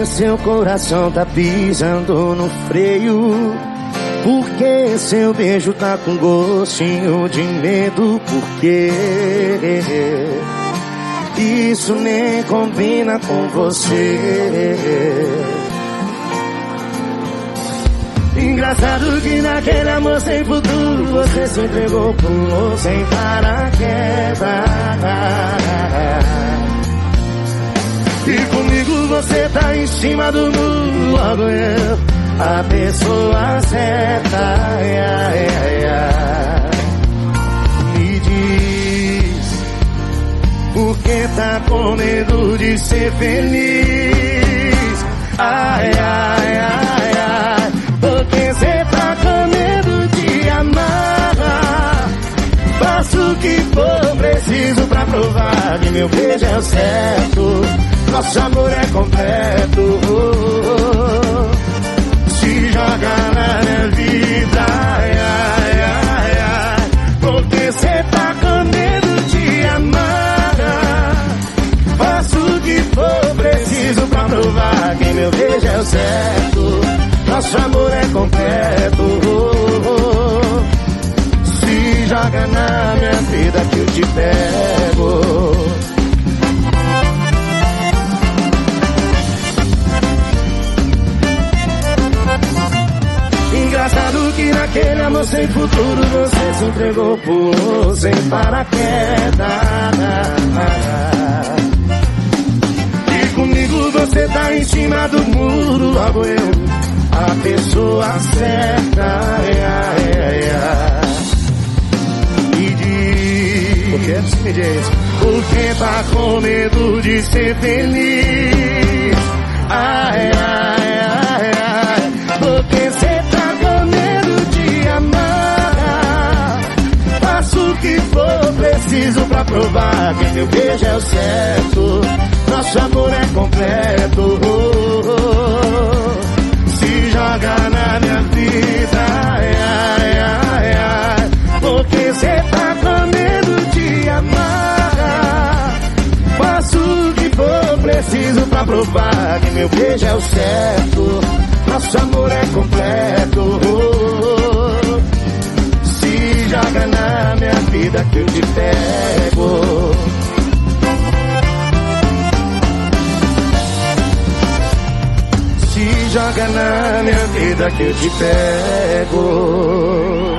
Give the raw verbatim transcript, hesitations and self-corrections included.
Porque seu coração tá pisando no freio? Porque seu beijo tá com gostinho de medo? Porque isso nem combina com você. Engraçado que naquele amor sem futuro você se entregou, pulou sem paraquedas. E comigo você tá em cima do muro, logo eu, a pessoa certa. Yeah, yeah, yeah. Me diz, por que tá com medo de ser feliz? Ai, ai, ai, ai, porque cê tá com medo de amar. Faço o que for preciso pra provar que meu beijo é o certo, nosso amor é completo. Oh, oh, oh. Se joga na minha vida, ai, ai, ai, ai, porque cê tá com medo de amar. Faço o que for preciso pra provar que meu beijo é o certo, nosso amor é completo. Oh, oh, oh. Se joga na minha vida que eu te pego. Engraçado que naquele amor sem futuro você se entregou, pulou sem paraquedas. E comigo você tá em cima do muro, logo eu, a pessoa certa. Yeah, yeah, yeah. Me diz, por que me diz? Porque tá com medo de ser feliz? Ai, ai, ai, ai, porque cê tá com medo de amar. Faço o que for preciso pra provar que meu beijo é o certo, nosso amor é completo. Oh, oh, oh. Se joga na minha vida, ai, ai, ai, ai, porque cê tá com medo de amar. Faço o que for preciso pra provar que meu beijo é o certo, nosso amor é completo. Oh, oh, oh. Se joga na minha vida que eu te pego. Se joga na minha vida que eu te pego.